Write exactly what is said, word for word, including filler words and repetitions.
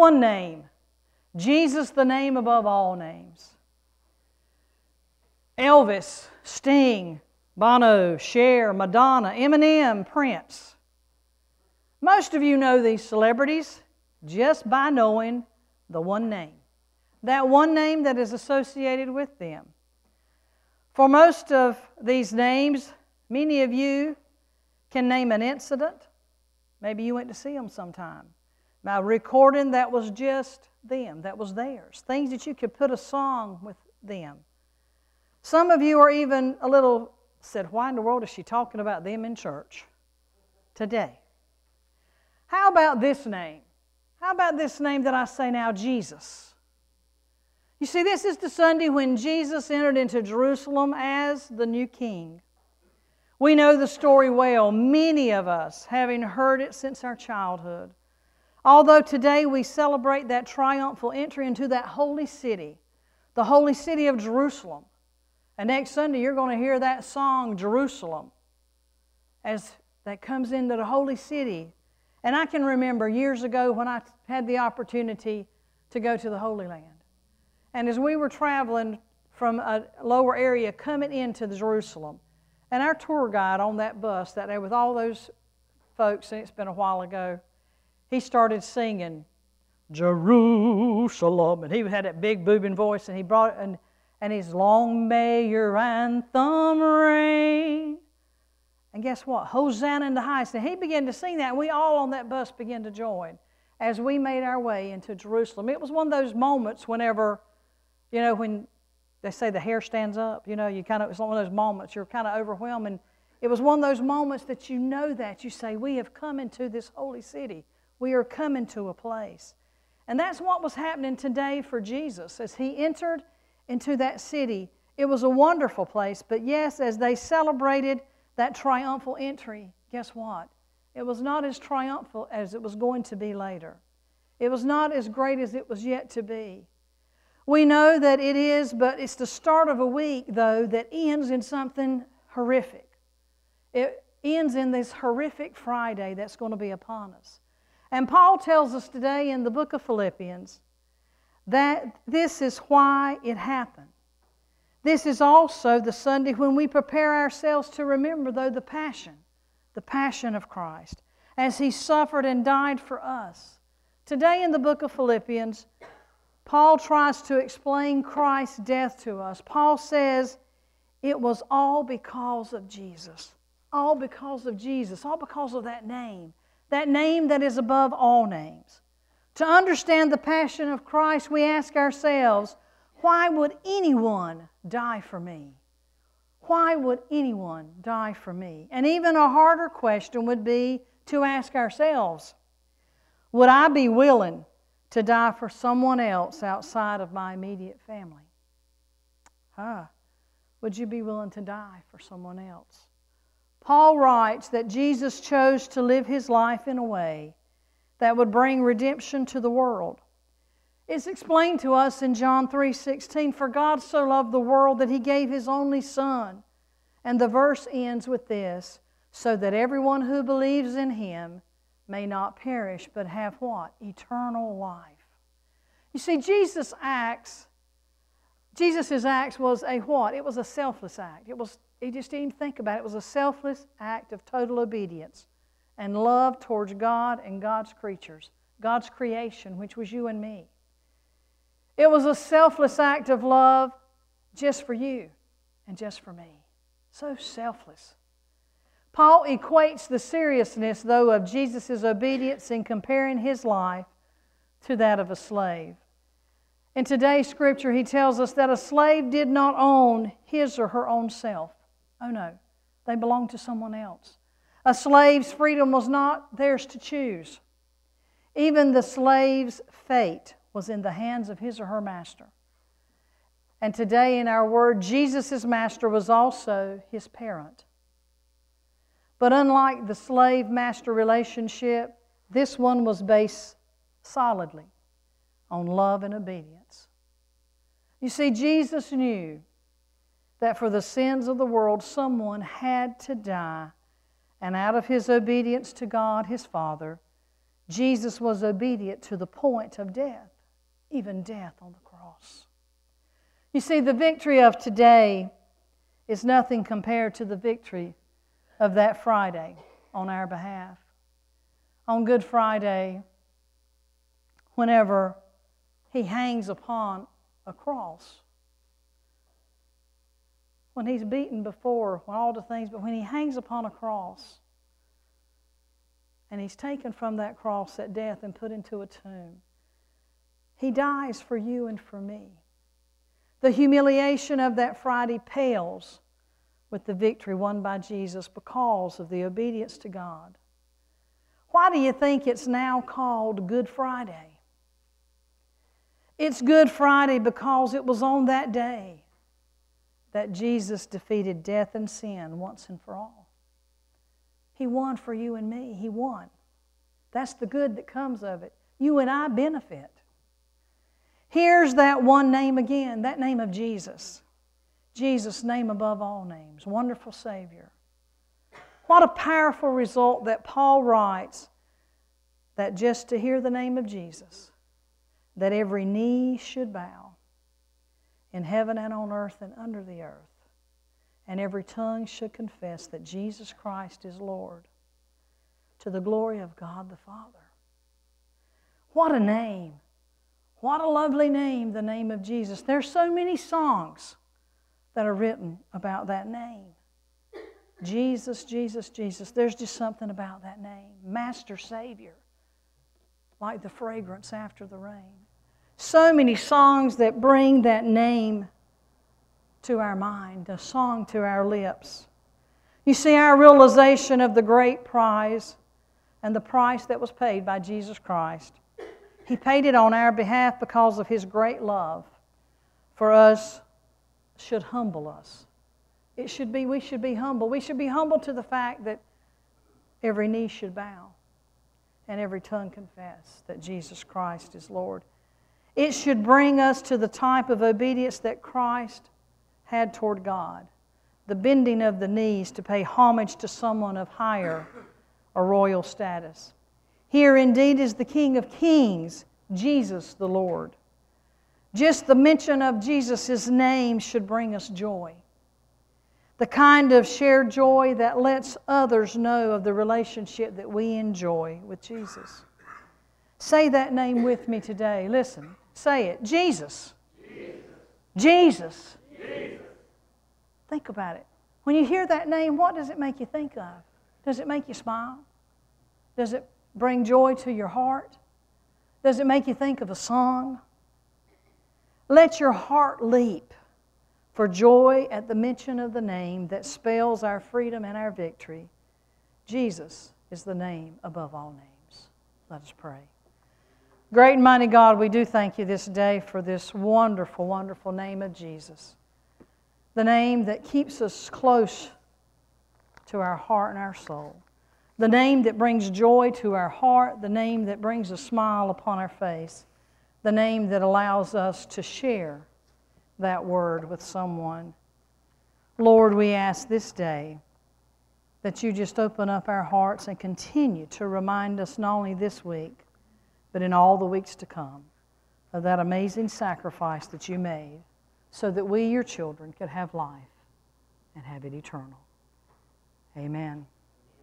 one name. Jesus, the name above all names. Elvis, Sting, Bono, Cher, Madonna, Eminem, Prince. Most of you know these celebrities just by knowing the one name. That one name that is associated with them. For most of these names, many of you can name an incident. Maybe you went to see them sometime. Now, recording that was just them, that was theirs. Things that you could put a song with them. Some of you are even a little said, why in the world is she talking about them in church today? How about this name? How about this name that I say now, Jesus? You see, this is the Sunday when Jesus entered into Jerusalem as the new king. We know the story well, many of us having heard it since our childhood. Although today we celebrate that triumphal entry into that holy city, the holy city of Jerusalem. And next Sunday you're going to hear that song, Jerusalem, as that comes into the holy city. And I can remember years ago when I had the opportunity to go to the Holy Land. And as we were traveling from a lower area coming into Jerusalem, and our tour guide on that bus that day with all those folks, and it's been a while ago, he started singing, Jerusalem. And he had that big booming voice, and he brought it, and, and his long may your anthem reign. And guess what? Hosanna in the highest. And he began to sing that, and we all on that bus began to join as we made our way into Jerusalem. It was one of those moments whenever, you know, when they say the hair stands up, you know, you kind of, it's one of those moments, you're kind of overwhelmed. And it was one of those moments that you know that. You say, we have come into this holy city. We are coming to a place. And that's what was happening today for Jesus. As he entered into that city, it was a wonderful place. But yes, as they celebrated that triumphal entry, guess what? It was not as triumphal as it was going to be later. It was not as great as it was yet to be. We know that it is, but it's the start of a week, though, that ends in something horrific. It ends in this horrific Friday that's going to be upon us. And Paul tells us today in the book of Philippians that this is why it happened. This is also the Sunday when we prepare ourselves to remember, though, the passion, the passion of Christ, as He suffered and died for us. Today in the book of Philippians, Paul tries to explain Christ's death to us. Paul says it was all because of Jesus. All because of Jesus. All because of that name. That name that is above all names. To understand the passion of Christ, we ask ourselves, why would anyone die for me? Why would anyone die for me? And even a harder question would be to ask ourselves, would I be willing to die for someone else outside of my immediate family? Ah, would you be willing to die for someone else? Paul writes that Jesus chose to live His life in a way that would bring redemption to the world. It's explained to us in John three sixteen, for God so loved the world that He gave His only Son. And the verse ends with this, so that everyone who believes in Him may not perish, but have what? Eternal life. You see, Jesus' acts, Jesus' acts was a what? It was a selfless act. It was, He just didn't even think about it. It was a selfless act of total obedience and love towards God and God's creatures, God's creation, which was you and me. It was a selfless act of love just for you and just for me. So selfless. Paul equates the seriousness, though, of Jesus' obedience in comparing His life to that of a slave. In today's Scripture, he tells us that a slave did not own his or her own self. Oh no, they belonged to someone else. A slave's freedom was not theirs to choose. Even the slave's fate was in the hands of his or her master. And today in our word, Jesus' master was also his parent. But unlike the slave-master relationship, this one was based solidly on love and obedience. You see, Jesus knew that for the sins of the world, someone had to die. And out of His obedience to God, His Father, Jesus was obedient to the point of death, even death on the cross. You see, the victory of today is nothing compared to the victory of that Friday on our behalf. On Good Friday, whenever He hangs upon a cross, when He's beaten before, when all the things, but when He hangs upon a cross and He's taken from that cross at death and put into a tomb, He dies for you and for me. The humiliation of that Friday pales with the victory won by Jesus because of the obedience to God. Why do you think it's now called Good Friday? It's Good Friday because it was on that day that Jesus defeated death and sin once and for all. He won for you and me. He won. That's the good that comes of it. You and I benefit. Here's that one name again, that name of Jesus. Jesus, name above all names, wonderful Savior. What a powerful result that Paul writes, that just to hear the name of Jesus, that every knee should bow in heaven and on earth and under the earth, and every tongue should confess that Jesus Christ is Lord, to the glory of God the Father. What a name. What a lovely name, the name of Jesus. There's so many songs that are written about that name. Jesus, Jesus, Jesus. There's just something about that name. Master, Savior, like the fragrance after the rain. So many songs that bring that name to our mind, a song to our lips. You see, our realization of the great prize and the price that was paid by Jesus Christ. He paid it on our behalf because of His great love for us should humble us. It should be, we should be humble. We should be humble to the fact that every knee should bow and every tongue confess that Jesus Christ is Lord. It should bring us to the type of obedience that Christ had toward God, the bending of the knees to pay homage to someone of higher or royal status. Here indeed is the King of Kings, Jesus the Lord. Just the mention of Jesus' name should bring us joy. The kind of shared joy that lets others know of the relationship that we enjoy with Jesus. Say that name with me today. Listen, say it. Jesus. Jesus. Jesus. Jesus. Think about it. When you hear that name, what does it make you think of? Does it make you smile? Does it bring joy to your heart? Does it make you think of a song? Let your heart leap for joy at the mention of the name that spells our freedom and our victory. Jesus is the name above all names. Let us pray. Great and mighty God, we do thank You this day for this wonderful, wonderful name of Jesus. The name that keeps us close to our heart and our soul. The name that brings joy to our heart, the name that brings a smile upon our face, the name that allows us to share that word with someone. Lord, we ask this day that You just open up our hearts and continue to remind us not only this week, but in all the weeks to come, of that amazing sacrifice that You made so that we, Your children, could have life and have it eternal. Amen.